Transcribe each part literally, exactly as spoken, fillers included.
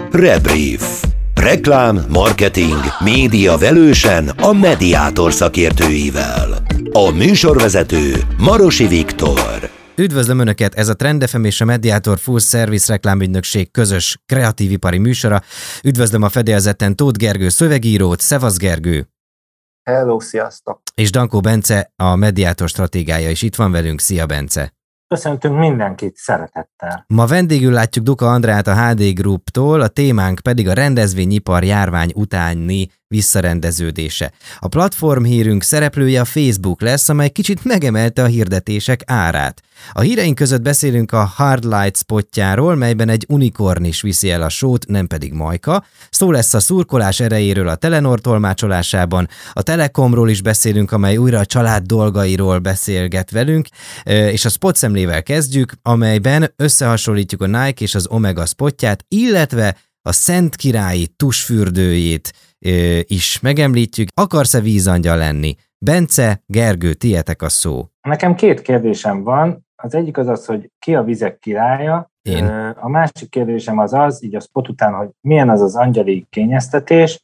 Rebrief. Reklám, marketing, média velősen a Mediátor szakértőivel. A műsorvezető Marosi Viktor. Üdvözlöm Önöket, ez a Trend ef em és a Mediátor Full Service reklámügynökség közös kreatívipari műsora. Üdvözlöm a fedélzeten Tóth Gergő szövegírót. Szevasz Gergő! Hello, sziasztok! És Dankó Bence, a Mediátor stratégája is itt van velünk. Szia Bence! Köszöntünk mindenkit szeretettel! Ma vendégül látjuk Duka Andrát a há dé Grouptól, a témánk pedig a rendezvényipar járvány utáni visszarendeződése. A platformhírünk szereplője a Facebook lesz, amely kicsit megemelte a hirdetések árát. A híreink között beszélünk a Hard Light spotjáról, melyben egy unikorn is viszi el a sót, nem pedig Majka. Szó lesz a szurkolás erejéről a Telenor tolmácsolásában. A Telekomról is beszélünk, amely újra a család dolgairól beszélget velünk, és a spot szemlével kezdjük, amelyben összehasonlítjuk a Nike és az Omega spotját, illetve a Szent Királyi tusfürdőjét is megemlítjük. Akarsz-e vízangyal lenni? Bence, Gergő, tietek a szó. Nekem két kérdésem van. Az egyik az az, hogy ki a vizek királya. Én. A másik kérdésem az az, így a spot után, hogy milyen az az angyali kényeztetés.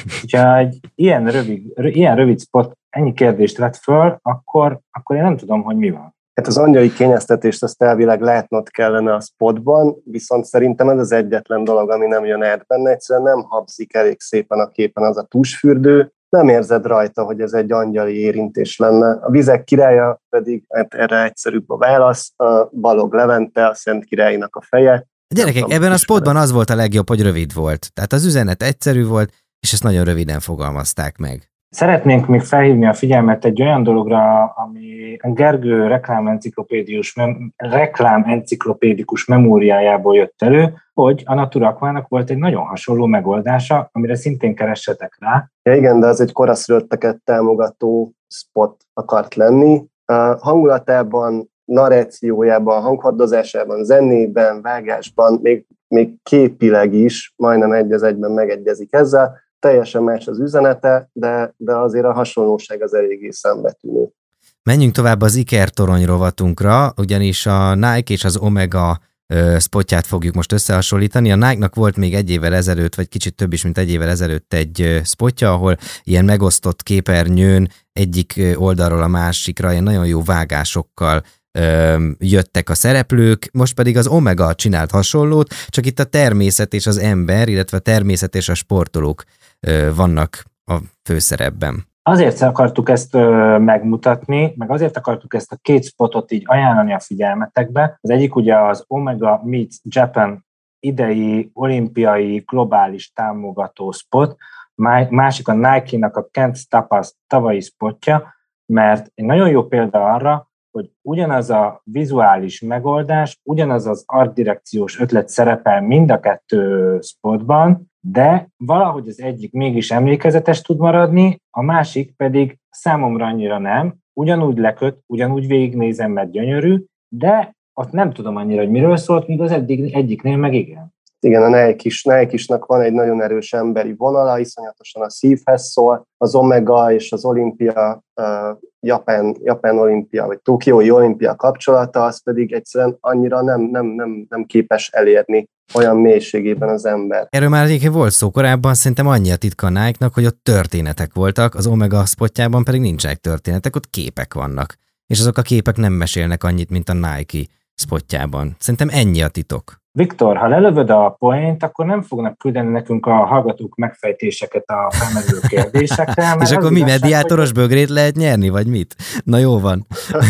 Ha egy ilyen rövid, ilyen rövid spot ennyi kérdést vett föl, akkor, akkor én nem tudom, hogy mi van. Hát az angyali kényeztetést azt elvileg látnod kellene a spotban, viszont szerintem ez az egyetlen dolog, ami nem jön át benne, egyszerűen nem habzik elég szépen a képen az a tusfürdő, nem érzed rajta, hogy ez egy angyali érintés lenne. A vizek királya pedig, hát erre egyszerűbb a válasz, a Balog Levente, a Szent Királynak a feje. Gyerekek, tudom, ebben a spotban az volt a legjobb, hogy rövid volt. Tehát az üzenet egyszerű volt, és ezt nagyon röviden fogalmazták meg. Szeretnénk még felhívni a figyelmet egy olyan dologra, ami a Gergő reklámenciklopédikus, mem- reklámenciklopédikus memóriájából jött elő, hogy a Natura Aquának volt egy nagyon hasonló megoldása, amire szintén keressetek rá. Ja igen, de az egy koraszülötteket támogató spot akart lenni. A hangulatában, narrációjában, hanghordozásában, zenében, vágásban, még, még képileg is majdnem egy az egyben megegyezik ezzel. Teljesen más az üzenete, de, de azért a hasonlóság az eléggé szembetűnő. Menjünk tovább az ikertorony rovatunkra, ugyanis a Nike és az Omega spotját fogjuk most összehasonlítani. A Nike-nak volt még egy évvel ezelőtt, vagy kicsit több is, mint egy évvel ezelőtt egy spotja, ahol ilyen megosztott képernyőn egyik oldalról a másikra ilyen nagyon jó vágásokkal jöttek a szereplők, most pedig az Omega csinált hasonlót, csak itt a természet és az ember, illetve a természet és a sportolók vannak a főszerepben. Azért akartuk ezt megmutatni, meg azért akartuk ezt a két spotot így ajánlani a figyelmetekbe. Az egyik ugye az Omega Meets Japan idei olimpiai globális támogató spot, másik a Nike-nak a Can't Stop Us tavalyi spotja, mert egy nagyon jó példa arra, hogy ugyanaz a vizuális megoldás, ugyanaz az artdirekciós ötlet szerepel mind a kettő spotban, de valahogy az egyik mégis emlékezetes tud maradni, a másik pedig számomra annyira nem, ugyanúgy leköt, ugyanúgy végignézem, mert gyönyörű, de ott nem tudom annyira, hogy miről szólt, míg az eddig, egyiknél meg igen. Igen, a Nike-is, Nike-isnak van egy nagyon erős emberi vonala, iszonyatosan a szívhez szól, az Omega és az olimpia, uh, Japán, Japán olimpia, vagy Tokiói olimpia kapcsolata, az pedig egyszerűen annyira nem, nem, nem, nem képes elérni olyan mélységében az ember. Erről már egyébként volt szó korábban, szerintem annyi a titka a Nike-nak, hogy ott történetek voltak, az Omega spotjában pedig nincsenek történetek, ott képek vannak. És azok a képek nem mesélnek annyit, mint a Nike spotjában. Szerintem ennyi a titok. Viktor, ha lelövöd a poént, akkor nem fognak küldeni nekünk a hallgatók megfejtéseket a felmerülő kérdésekre. És akkor mi, mediátoros bögrét lehet nyerni, vagy mit? Na jó van.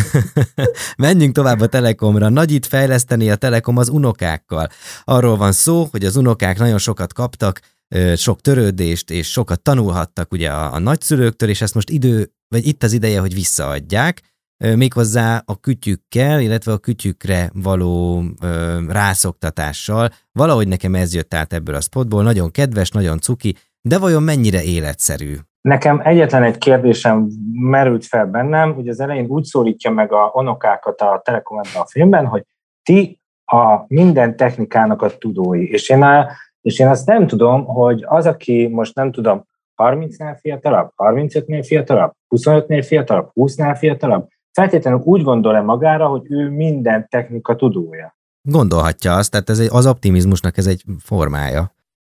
Menjünk tovább a Telekomra. Nagyít fejleszteni a Telekom az unokákkal. Arról van szó, hogy az unokák nagyon sokat kaptak, sok törődést, és sokat tanulhattak ugye a, a nagyszülőktől, és ezt most idő, vagy itt az ideje, hogy visszaadják, méghozzá a kütyükkel, illetve a kütyükre való ö, rászoktatással. Valahogy nekem ez jött át ebből a spotból, nagyon kedves, nagyon cuki, de vajon mennyire életszerű? Nekem egyetlen egy kérdésem merült fel bennem, hogy az elején úgy szólítja meg a unokákat a Telekom ebben a filmben, hogy ti a minden technikának a tudói. És én, a, és én azt nem tudom, hogy az, aki most nem tudom, harmincnál fiatalabb, harmincötnél fiatalabb, huszonötnél fiatalabb, húsznál fiatalabb, feltétlenül úgy gondol-e magára, hogy ő minden technika tudója? Gondolhatja azt, tehát ez egy, az optimizmusnak ez egy formája.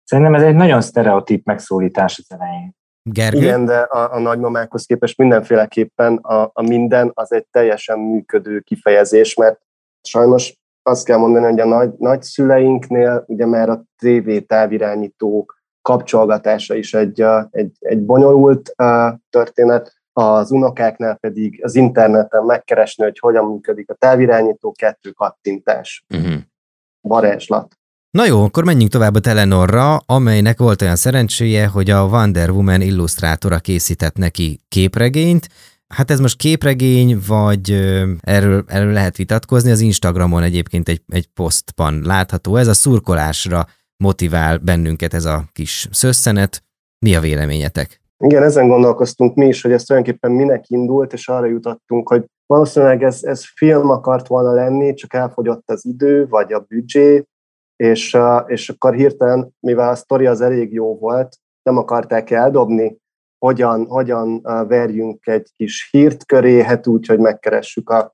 Szerintem ez egy nagyon sztereotíp megszólítás az elején. Gergő? Igen, de a, a nagymamákhoz képest mindenféleképpen a, a minden az egy teljesen működő kifejezés, mert sajnos azt kell mondani, hogy a nagy, nagyszüleinknél ugye már a té vé távirányító kapcsolgatása is egy, egy, egy bonyolult uh, történet, az unokáknál pedig az interneten megkeresni, hogy hogyan működik a távirányító, kettő kattintás, uh-huh. varázslat. Na jó, akkor menjünk tovább a Telenorra, amelynek volt olyan szerencséje, hogy a Wonder Woman illusztrátora készített neki képregényt. Hát ez most képregény, vagy erről, erről lehet vitatkozni, az Instagramon egyébként egy, egy posztban látható. Ez a szurkolásra motivál bennünket ez a kis szösszenet. Mi a véleményetek? Igen, ezen gondolkoztunk mi is, hogy ez tulajdonképpen minek indult, és arra jutottunk, hogy valószínűleg ez, ez film akart volna lenni, csak elfogyott az idő, vagy a büdzsé, és, és akkor hirtelen, mivel a sztori az elég jó volt, nem akarták eldobni, hogyan, hogyan verjünk egy kis hírt köré, hát úgy, hogy megkeressük a,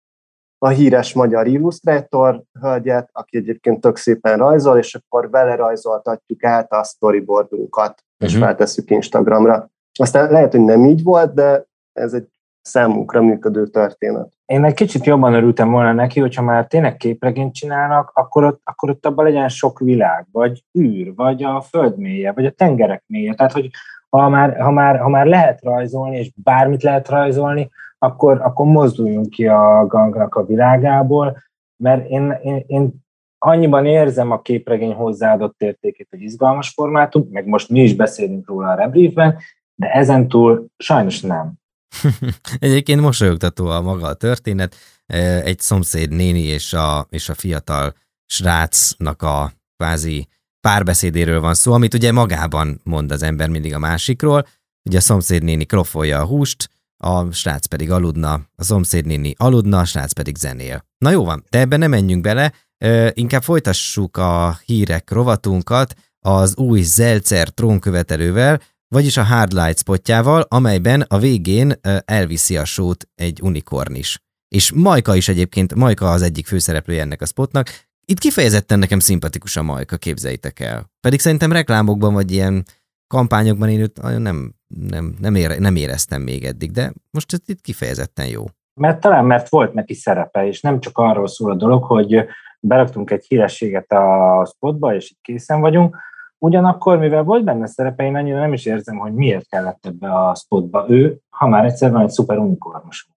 a híres magyar illusztrátor hölgyet, aki egyébként tök szépen rajzol, és akkor vele rajzoltatjuk át a storyboardunkat, uh-huh. és feltesszük Instagramra. Aztán lehet, hogy nem így volt, de ez egy számunkra működő történet. Én egy kicsit jobban örültem volna neki, hogyha már tényleg képregényt csinálnak, akkor ott, akkor ott abban legyen sok világ, vagy űr, vagy a föld mélye, vagy a tengerek mélye. Tehát, hogy ha már, ha már, ha már lehet rajzolni, és bármit lehet rajzolni, akkor, akkor mozduljunk ki a gangnak a világából, mert én, én, én annyiban érzem a képregény hozzáadott értékét, hogy izgalmas formátum, meg most mi is beszélünk róla a Rebriefben, de ezentúl sajnos nem. Egyébként mosolyogtató a maga a történet. Egy szomszéd néni és a, és a fiatal srácnak a kvázi párbeszédéről van szó, amit ugye magában mond az ember mindig a másikról. Ugye a szomszéd néni krofolja a húst, a srác pedig aludna, a szomszéd néni aludna, a srác pedig zenél. Na jó van, de ebben nem menjünk bele, inkább folytassuk a hírek rovatunkat az új Zelcer trónkövetelővel, vagyis a Hard Light spotjával, amelyben a végén elviszi a sót egy unikornis. És Majka is egyébként, Majka az egyik főszereplője ennek a spotnak. Itt kifejezetten nekem szimpatikus a Majka, képzeljétek el. Pedig szerintem reklámokban vagy ilyen kampányokban én őt nem, nem, nem, ére, nem éreztem még eddig, de most ez itt kifejezetten jó. Mert talán mert volt neki szerepe, és nem csak arról szól a dolog, hogy beraktunk egy hírességet a spotba, és itt készen vagyunk. Ugyanakkor, mivel volt benne szerepe, én annyira nem is érzem, hogy miért kellett ebbe a spotba ő, ha már egyszer van egy szuper unikornisunk.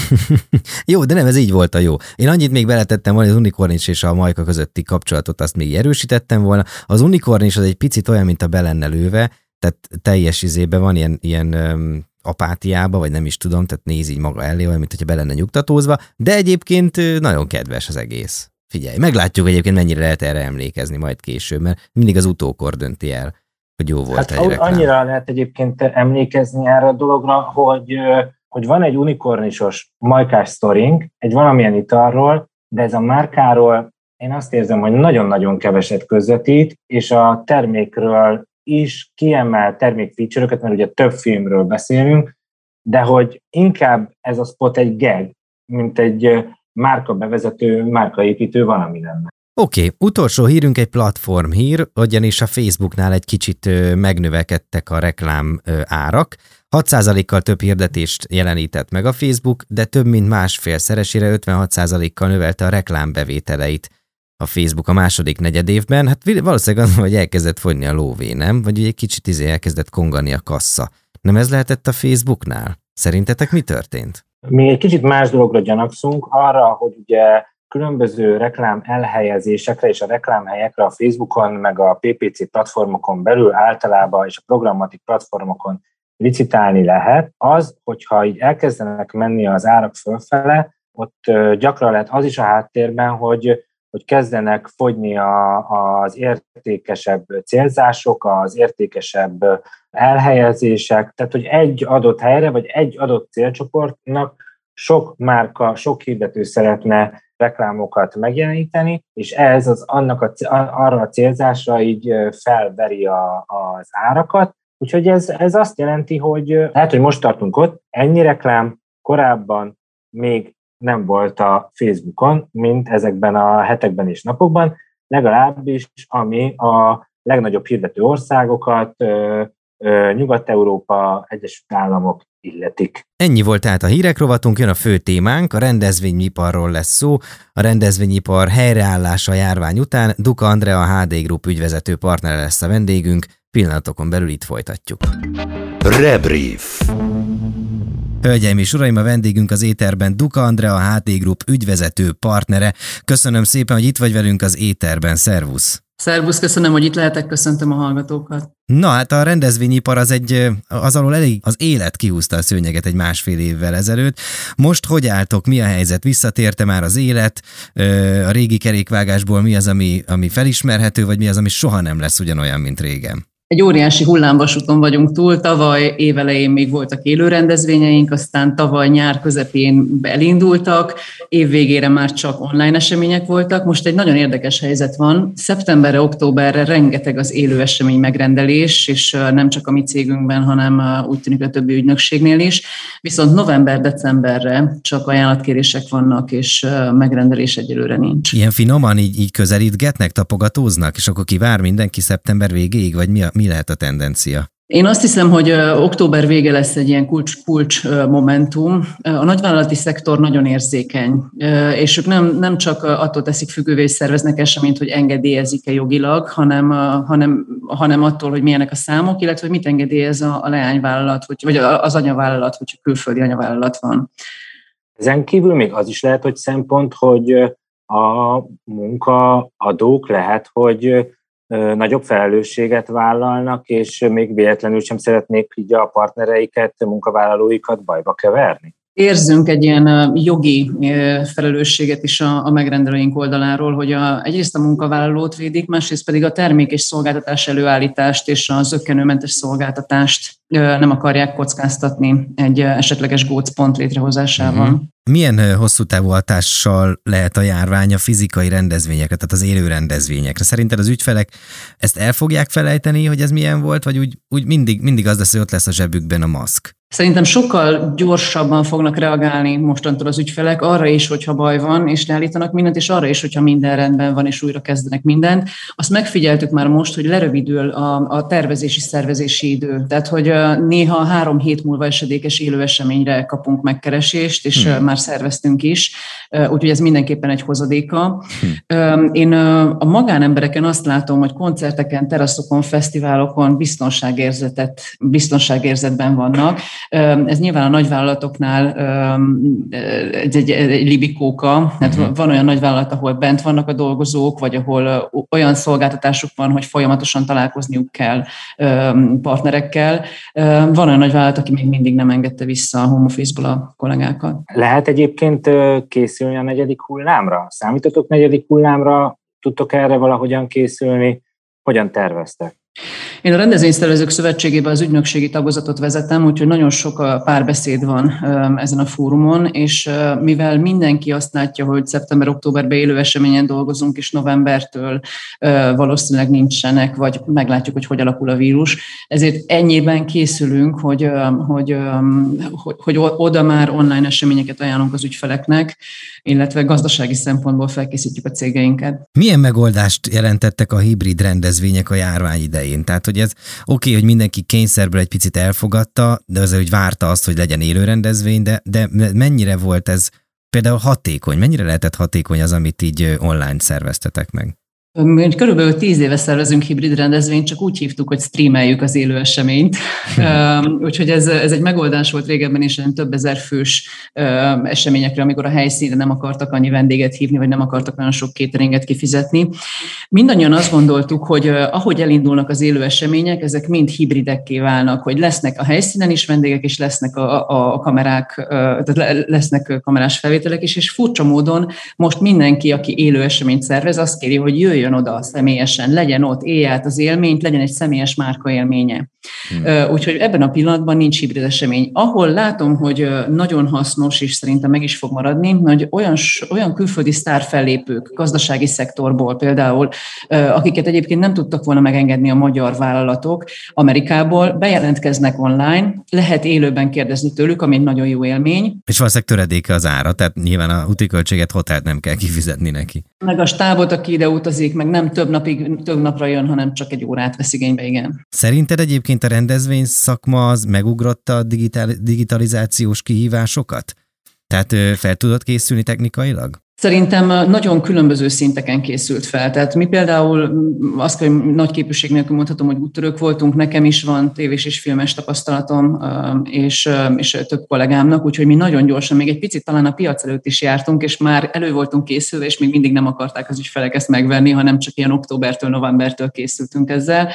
Jó, de nem, ez így volt a jó. Én annyit még beletettem volna, hogy az unikornis és a Majka közötti kapcsolatot azt még erősítettem volna. Az unikornis az egy picit olyan, mint a be lenne lőve, tehát teljes izében van ilyen, ilyen um, apátiába, vagy nem is tudom, tehát néz így maga elé, olyan, mint hogyha be lenne nyugtatózva, de egyébként nagyon kedves az egész. Figyelj, meglátjuk egyébként, mennyire lehet erre emlékezni majd később, mert mindig az utókor dönti el, hogy jó volt hát egy reklám. Annyira lehet egyébként emlékezni erre a dologra, hogy, hogy van egy unikornisos majkás sztorink, egy valamilyen italról, de ez a márkáról én azt érzem, hogy nagyon-nagyon keveset közvetít, és a termékről is kiemel termékfeature-öket, mert ugye több filmről beszélünk, de hogy inkább ez a spot egy gag, mint egy márkabevezető, márkaépítő valami lenne. Oké, okay, utolsó hírünk egy platform hír, ugyanis a Facebooknál egy kicsit megnövekedtek a reklám árak. hat százalékkal több hirdetést jelenített meg a Facebook, de több mint másfélszeresére ötvenhat százalékkal növelte a reklámbevételeit a Facebook a második negyedévben. Hát valószínűleg az, hogy elkezdett fogyni a lóvé, nem? Vagy egy kicsit izé elkezdett kongani a kassa. Nem ez lehetett a Facebooknál? Szerintetek mi történt? Mi egy kicsit más dologra gyanakszunk, arra, hogy ugye különböző reklám elhelyezésekre és a reklámhelyekre a Facebookon, meg a pé pé cé platformokon belül általában és a programatik platformokon licitálni lehet, az, hogyha így elkezdenek menni az árak fölfele, ott gyakran lehet az is a háttérben, hogy, hogy kezdenek fogyni a, az értékesebb célzások, az értékesebb elhelyezések, tehát hogy egy adott helyre, vagy egy adott célcsoportnak sok márka, sok hirdető szeretne reklámokat megjeleníteni, és ez az annak a, arra a célzásra így felveri a, az árakat. Úgyhogy ez, ez azt jelenti, hogy lehet, hogy most tartunk ott, ennyi reklám korábban még nem volt a Facebookon, mint ezekben a hetekben és napokban, legalábbis ami a legnagyobb hirdető országokat, Nyugat-Európa, Egyesült Államok illetik. Ennyi volt tehát a hírek rovatunk, jön a fő témánk, a rendezvényiparról lesz szó, a rendezvényipar helyreállása a járvány után. Duka Andrea, a há dé Group ügyvezető partnere lesz a vendégünk, pillanatokon belül itt folytatjuk. Rebrief. Hölgyeim és uraim, a vendégünk az éterben Duka Andrea, a há dé Group ügyvezető partnere. Köszönöm szépen, hogy itt vagy velünk az éterben. Szervusz! Szervusz, köszönöm, hogy itt lehetek, köszöntöm a hallgatókat. Na hát a rendezvényipar az egy, az alól elég az élet kihúzta a szőnyeget egy másfél évvel ezelőtt. Most hogy álltok, mi a helyzet? Visszatérte már az élet? A régi kerékvágásból mi az, ami, ami felismerhető, vagy mi az, ami soha nem lesz ugyanolyan, mint régen? Egy óriási hullámvasúton vagyunk túl, tavaly évelején még voltak élő rendezvényeink, aztán tavaly nyár közepén elindultak, év végére már csak online események voltak. Most egy nagyon érdekes helyzet van. Szeptemberre, októberre rengeteg az élő esemény megrendelés, és nem csak a mi cégünkben, hanem úgy tűnik a többi ügynökségnél is. Viszont november-decemberre csak ajánlatkérések vannak, és megrendelés egyelőre nincs. Ilyen finoman így, így közelítgetnek, tapogatóznak, és akkor kivár mindenki szeptember végéig, vagy mi a Mi lehet a tendencia? Én azt hiszem, hogy október vége lesz egy ilyen kulcs-kulcs momentum. A nagyvállalati szektor nagyon érzékeny, és ők nem, nem csak attól teszik függővé, hogy szerveznek eseményt, hogy engedélyezik-e jogilag, hanem, hanem, hanem attól, hogy milyenek a számok, illetve hogy mit engedélyez a, a leányvállalat, vagy, vagy az anyavállalat, hogyha külföldi anyavállalat van. Ezen kívül még az is lehet, hogy szempont, hogy a munkaadók lehet, hogy nagyobb felelősséget vállalnak, és még véletlenül sem szeretnék így a partnereiket, munkavállalóikat bajba keverni. Érzünk egy ilyen jogi felelősséget is a, a megrendelőink oldaláról, hogy a, egyrészt a munkavállalót védik, másrészt pedig a termék és szolgáltatás előállítást és a zökkenőmentes szolgáltatást nem akarják kockáztatni egy esetleges gócpont létrehozásával. Uh-huh. Milyen hosszú távú hatással lehet a járvány a fizikai rendezvényekre, tehát az élő rendezvényekre? Szerinted az ügyfelek ezt el fogják felejteni, hogy ez milyen volt, vagy úgy, úgy mindig, mindig az lesz, hogy ott lesz a zsebükben a maszk? Szerintem sokkal gyorsabban fognak reagálni mostantól az ügyfelek arra is, hogyha baj van, és leállítanak mindent, és arra is, hogyha minden rendben van, és újra kezdenek mindent. Azt megfigyeltük már most, hogy lerövidül a, a tervezési, szervezési idő. Tehát, hogy néha három hét múlva esedékes élő eseményre kapunk megkeresést, és hmm. már szerveztünk is, úgyhogy ez mindenképpen egy hozadéka. Hmm. Én a magánembereken azt látom, hogy koncerteken, teraszokon, fesztiválokon biztonságérzetet, biztonságérzetben vannak. Ez nyilván a nagyvállalatoknál egy, egy, egy libikóka, hát uh-huh. van olyan nagyvállalat, ahol bent vannak a dolgozók, vagy ahol olyan szolgáltatásuk van, hogy folyamatosan találkozniuk kell partnerekkel. Van olyan nagyvállalat, aki még mindig nem engedte vissza a home office-ból a kollégákat. Lehet egyébként készülni a negyedik hullámra? Számítotok negyedik hullámra? Tudtok erre valahogyan készülni? Hogyan terveztek? Én a Rendezvényszervezők Szövetségében az ügynökségi tagozatot vezetem, úgyhogy nagyon sok párbeszéd van ezen a fórumon, és mivel mindenki azt látja, hogy szeptember-októberben élő eseményen dolgozunk, és novembertől valószínűleg nincsenek, vagy meglátjuk, hogy hogy alakul a vírus, ezért ennyiben készülünk, hogy, hogy, hogy, hogy oda már online eseményeket ajánlunk az ügyfeleknek, illetve gazdasági szempontból felkészítjük a cégeinket. Milyen megoldást jelentettek a hibrid rendezvények a járvány idején? Tehát, hogy ez oké, okay, hogy mindenki kényszerből egy picit elfogadta, de azért, hogy várta azt, hogy legyen élő rendezvény, de, de mennyire volt ez például hatékony? Mennyire lehetett hatékony az, amit így online szerveztetek meg? Körülbelül tíz éve szervezünk hibrid rendezvényt, csak úgy hívtuk, hogy streameljük az élő eseményt. Úgyhogy ez, ez egy megoldás volt régebben is, több ezer fős eseményekre, amikor a helyszínre nem akartak annyi vendéget hívni, vagy nem akartak olyan sok cateringet kifizetni. Mindannyian azt gondoltuk, hogy ahogy elindulnak az élő események, ezek mind hibridekké válnak, hogy lesznek a helyszínen is vendégek, és lesznek a, a kamerák, tehát lesznek kamerás felvételek is, és furcsa módon most mindenki, aki élő eseményt szervez, azt kéri, hogy jöjjön jön oda személyesen, legyen ott, élj át az élményt, legyen egy személyes márka élménye. Hmm. Úgyhogy ebben a pillanatban nincs hibrid esemény. Ahol látom, hogy nagyon hasznos, és szerintem meg is fog maradni, hogy olyan, olyan külföldi sztárfellépők, gazdasági szektorból például, akiket egyébként nem tudtak volna megengedni a magyar vállalatok, Amerikából bejelentkeznek online, lehet élőben kérdezni tőlük, ami egy nagyon jó élmény. És valószínűleg töredéke az ára, tehát nyilván a útiköltséget, hotelt nem kell kifizetni neki. Meg a stábot, aki ide utazik, dolgozik, meg nem több napig, több napra jön, hanem csak egy órát vesz igénybe, igen. Szerinted egyébként a rendezvény szakma az megugrotta a digitál, digitalizációs kihívásokat? Tehát fel tudod készülni technikailag? Szerintem nagyon különböző szinteken készült fel. Tehát mi például azt, hogy nagy képűség nélkül mondhatom, hogy úttörők voltunk, nekem is van tévés és filmes tapasztalatom, és, és több kollégámnak, úgyhogy mi nagyon gyorsan, még egy picit talán a piac előtt is jártunk, és már elő voltunk készülve, és még mindig nem akarták az ügyfelek ezt megvenni, hanem csak ilyen októbertől, novembertől készültünk ezzel.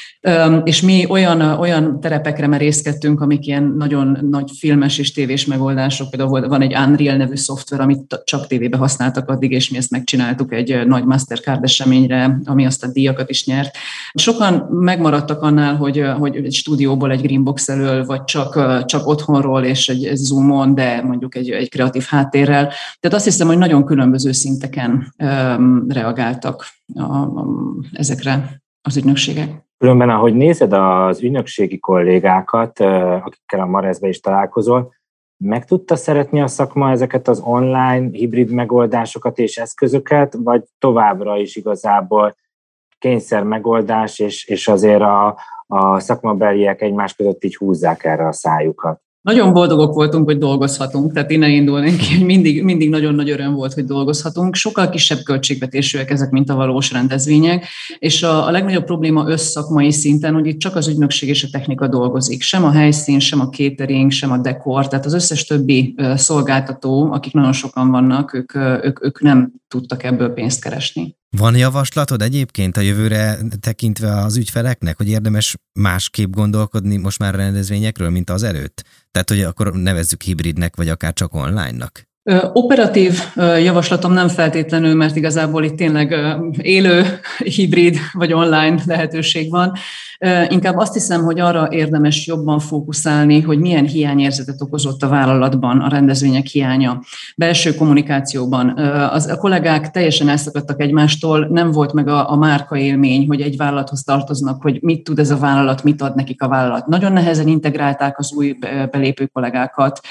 És mi olyan, olyan terepekre merészkedtünk, amik ilyen nagyon nagy filmes és tévés megoldások. Például van egy Unreal nevű szoftver, amit csak tévébe használtak addig, és mi ezt megcsináltuk egy nagy Mastercard eseményre, ami aztán díjakat is nyert. Sokan megmaradtak annál, hogy, hogy egy stúdióból, egy Greenbox elől, vagy csak, csak otthonról és egy, egy Zoomon, de mondjuk egy, egy kreatív háttérrel. Tehát azt hiszem, hogy nagyon különböző szinteken um, reagáltak a, a, ezekre az ügynökségek. Különben, ahogy nézed az ügynökségi kollégákat, akikkel a Mareszbe is találkozol, meg tudta szeretni a szakma ezeket az online hibrid megoldásokat és eszközöket, vagy továbbra is igazából kényszer megoldás, és, és azért a, a szakmabeliek egymás között így húzzák erre a szájukat? Nagyon boldogok voltunk, hogy dolgozhatunk, tehát innen indulnénk ki, hogy mindig, mindig nagyon nagy öröm volt, hogy dolgozhatunk. Sokkal kisebb költségvetésűek ezek, mint a valós rendezvények, és a, a legnagyobb probléma összszakmai szinten, hogy itt csak az ügynökség és a technika dolgozik. Sem a helyszín, sem a catering, sem a dekor, tehát az összes többi szolgáltató, akik nagyon sokan vannak, ők, ők, ők nem tudtak ebből pénzt keresni. Van javaslatod egyébként a jövőre tekintve az ügyfeleknek, hogy érdemes másképp gondolkodni most már a rendezvényekről, mint az előtt? Tehát, hogy akkor nevezzük hibridnek, vagy akár csak online-nak? Operatív javaslatom nem feltétlenül, mert igazából itt tényleg élő, hibrid vagy online lehetőség van. Inkább azt hiszem, hogy arra érdemes jobban fókuszálni, hogy milyen hiányérzetet okozott a vállalatban a rendezvények hiánya. Belső kommunikációban. Az, a kollégák teljesen elszakadtak egymástól, nem volt meg a, a márka élmény, hogy egy vállalathoz tartoznak, hogy mit tud ez a vállalat, mit ad nekik a vállalat. Nagyon nehezen integrálták az új belépő kollégákat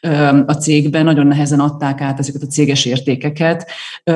a cégbe, nagyon nehezen adták át ezeket a céges értékeket.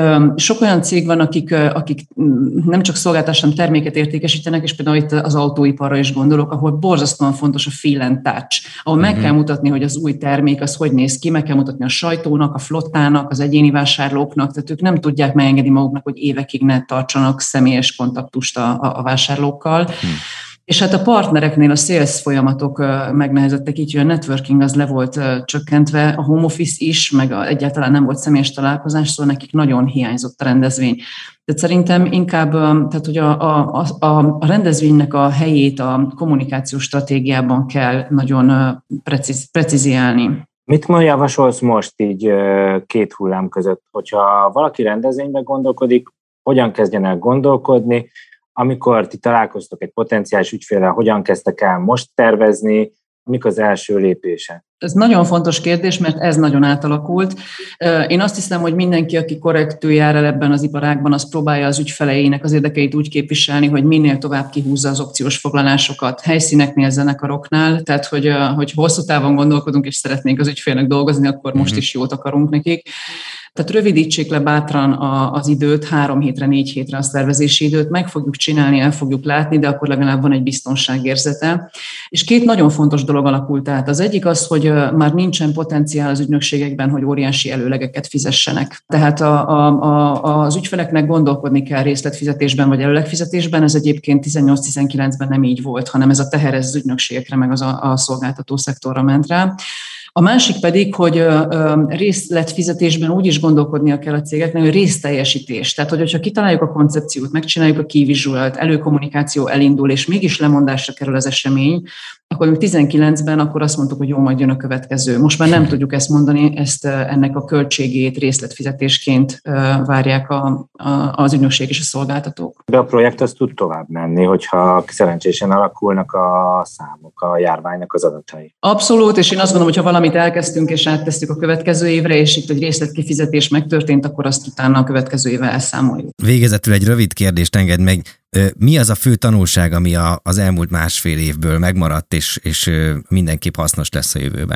Sok olyan cég van, akik, akik nem csak szolgáltatás, hanem terméket értékesítenek, és például itt az autóiparra is gondolok, ahol borzasztóan fontos a feel and touch, ahol meg kell mutatni, hogy az új termék az hogy néz ki, meg kell mutatni a sajtónak, a flottának, az egyéni vásárlóknak, tehát ők nem tudják megengedni maguknak, hogy évekig ne tartsanak személyes kontaktust a, a vásárlókkal. Hmm. És hát a partnereknél a sales folyamatok megnehezettek, így hogy a networking az le volt csökkentve, a home office is, meg a, egyáltalán nem volt személyes találkozás, szóval nekik nagyon hiányzott a rendezvény. Tehát szerintem inkább, tehát, hogy a, a, a, a rendezvénynek a helyét a kommunikációs stratégiában kell nagyon preciz, precizálni. Mit ma javasolsz most így két hullám között? Hogyha valaki rendezvényben gondolkodik, hogyan kezdjen el gondolkodni, amikor ti találkoztok egy potenciális ügyféllel, hogyan kezdtek el most tervezni, mik az első lépése? Ez nagyon fontos kérdés, mert ez nagyon átalakult. Én azt hiszem, hogy mindenki, aki korrektül jár el ebben az iparágban, az próbálja az ügyfeleinek az érdekeit úgy képviselni, hogy minél tovább kihúzza az opciós foglalásokat helyszíneknél, zenekaroknál, tehát hogy, hogy hosszú távon gondolkodunk és szeretnénk az ügyfélnek dolgozni, akkor most is jót akarunk nekik. Tehát rövidítsék le bátran a, az időt, három hétre, négy hétre a szervezési időt, meg fogjuk csinálni, el fogjuk látni, de akkor legalább van egy biztonságérzete. És két nagyon fontos dolog alakult át. Az egyik az, hogy már nincsen potenciál az ügynökségekben, hogy óriási előlegeket fizessenek. Tehát a, a, a, az ügyfeleknek gondolkodni kell részletfizetésben vagy előlegfizetésben, ez egyébként tizennyolc-tizenkilencben nem így volt, hanem ez a teher ez az ügynökségekre meg az a, a szolgáltató szektorra ment rá. A másik pedig, hogy részletfizetésben úgy is gondolkodnia kell a cégeknek, hogy részteljesítés. Tehát, hogyha kitaláljuk a koncepciót, megcsináljuk a key visualt, előkommunikáció elindul, és mégis lemondásra kerül az esemény, akkor még tizenkilencben akkor azt mondtuk, hogy jó, majd jön a következő. Most már nem tudjuk ezt mondani, ezt ennek a költségét részletfizetésként várják a, a, az ügynökség és a szolgáltatók. De a projekt az tud tovább menni, hogyha szerencsésen alakulnak a számok, a járványnak az adatai. Abszolút, és én azt gondolom, hogy ha valamit elkezdtünk és áttesszük a következő évre, és itt egy részletkifizetés megtörtént, akkor azt utána a következő évvel elszámoljuk. Végezetül egy rövid kérdést engedd meg. Mi az a fő tanulság, ami az elmúlt másfél évből megmaradt, és, és mindenképp hasznos lesz a jövőben?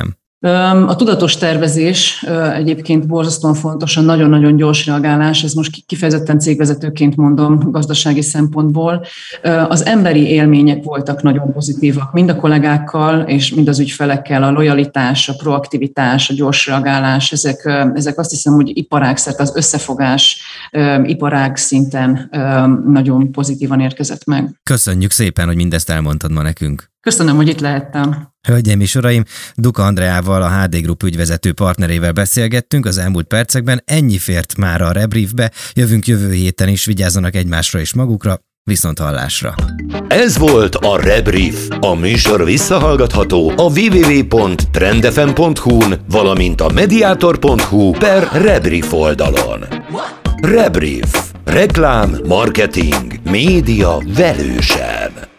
A tudatos tervezés egyébként borzasztóan fontos, a nagyon-nagyon gyors reagálás, ez most kifejezetten cégvezetőként mondom gazdasági szempontból. Az emberi élmények voltak nagyon pozitívak, mind a kollégákkal és mind az ügyfelekkel, a lojalitás, a proaktivitás, a gyors reagálás, ezek, ezek azt hiszem, hogy iparág szerte az összefogás iparág szinten nagyon pozitívan érkezett meg. Köszönjük szépen, hogy mindezt elmondtad ma nekünk. Köszönöm, hogy itt lehettem. Hölgyeim és uraim, Duka Andreával, a há dé Group ügyvezető partnerével beszélgettünk az elmúlt percekben. Ennyi fért már a Rebriefbe, jövünk jövő héten is, vigyázzanak egymásra és magukra, viszont hallásra. Ez volt a Rebrief. A műsor visszahallgatható a double-u double-u double-u pont trendfm pont hu-n, valamint a mediator pont hu per Rebrief oldalon. Rebrief. Reklám, marketing, média velősen.